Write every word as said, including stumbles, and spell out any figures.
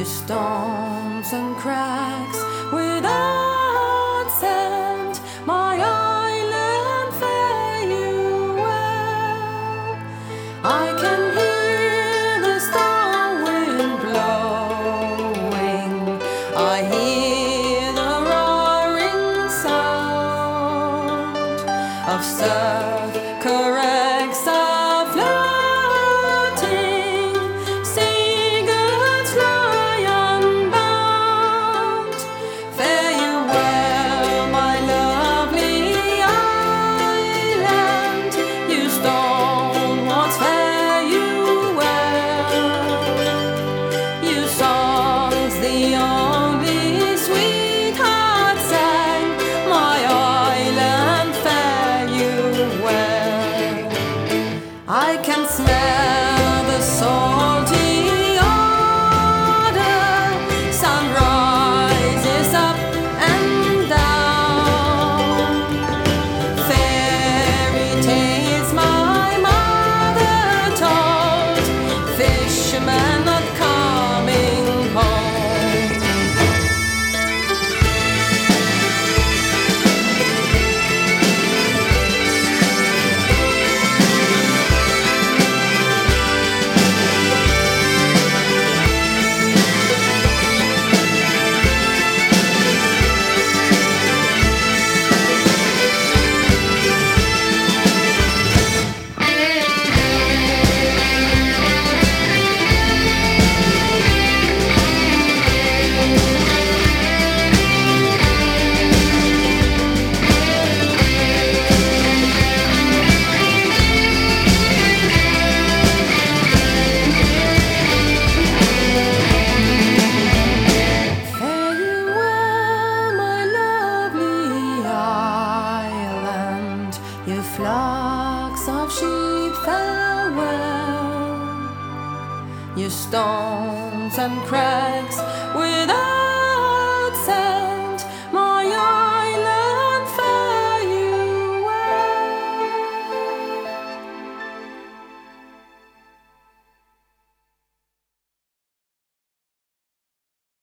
your stones and cracks without sand, my island fare you well. I can hear the storm wind blowing, I hear the roaring sound of surf corrects are floating, seagulls fly unbound. Fare you well, my lovely island, you stalwarts, fare you well. You songs the only sweetheart sang, my island fare you well. I can smell the salty odor, sun rises up and down. Fairy tales my mother told, fishermen not coming home. Fare you well, my lovely island, you flocks of sheep farewell. Your stones and cracks